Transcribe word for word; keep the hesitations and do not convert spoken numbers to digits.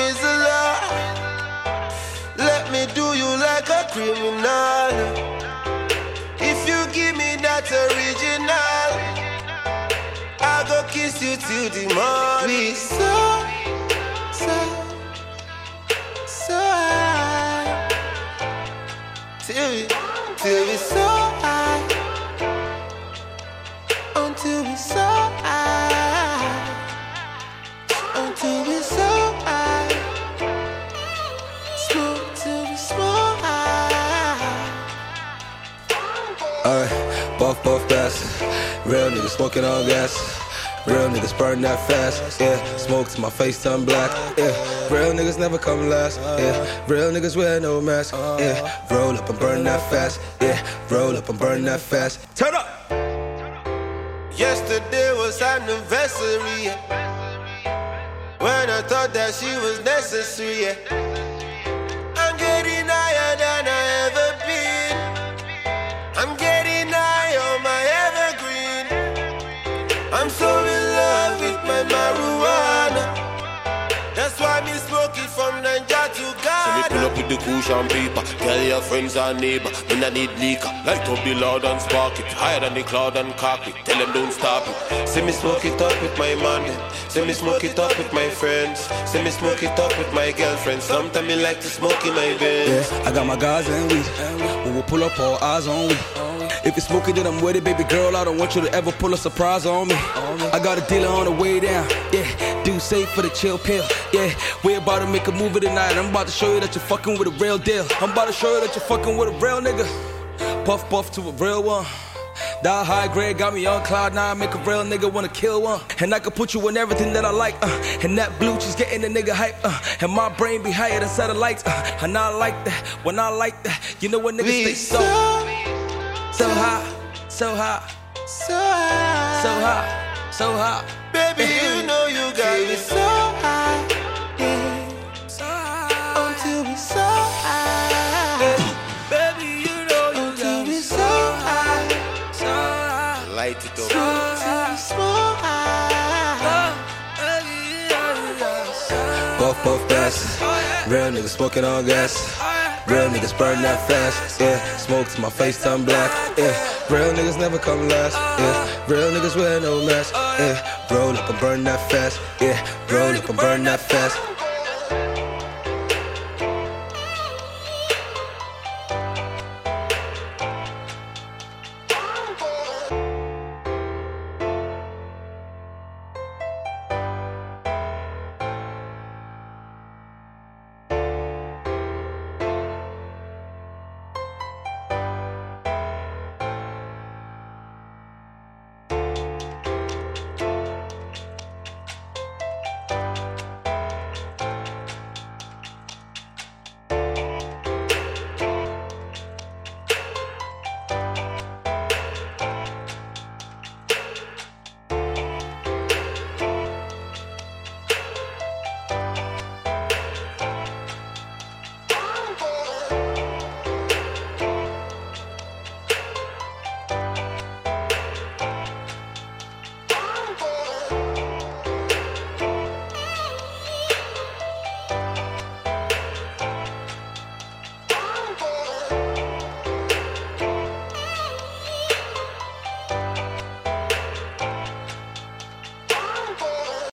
is the law. Let me do you like a criminal. If you give me that original, I go kiss you till the morning. We so, so, so high. Till we, till we so high. Until we so high. Until we so high. Smoke till we smoke high. Alright, buff, buff, gas. Real niggas smoking on gas. Real niggas burn that fast. Yeah, smoke till my face turn black. Yeah, real niggas never come last. Yeah, real niggas wear no mask. Yeah, roll up and burn that fast. Yeah, roll up and burn that fast. Turn up! Yesterday was anniversary, yeah. When I thought that she was necessary, yeah. I'm getting higher than I ever been. I'm getting high on my evergreen. I'm so in love with my marijuana. That's why me smoke it from Nigeria to Ghana. So me pull up with the cushion paper. Tell your friends and neighbor, me nah need liquor. Light up the loud and spark it. Higher than the cloud and cock it. Tell them don't stop it. See me smoke it up with my man. See me smoke it up with my friends. See me smoke it up with my girlfriend. Sometimes me like to smoke in my bed. Yeah, I got my guys and weed. When we pull up, all eyes on weed. If it's smoking, then I'm with it, baby girl. I don't want you to ever pull a surprise on me. I got a dealer on the way down. Yeah, do safe for the chill pill. Yeah, we're about to make a movie tonight. I'm about to show you that you're fucking with a real deal. I'm about to show you that you're fucking with a real nigga. Puff puff to a real one. Die high grade got me on cloud nine. Make a real nigga wanna kill one. And I can put you in everything that I like. Uh, and that blue cheese getting the nigga hype. Uh, and my brain be higher than satellites. Uh, and I like that. When I like that, you know when niggas We stay so, so, so high, so high, so high. so high, so high. Baby, you know you got me so high. Yeah. So high. Until we so high. Baby, you know you Until got we me so so high. high, so high. Light it up. Until we so high. Puff, puff, gas. Real niggas smoking on gas. Real niggas burn that fast. Yeah, smoke till my face turn black. Yeah, real niggas never come last. Yeah, real niggas wear no mask. Yeah, roll up and burn that fast. Yeah, roll up and burn that fast.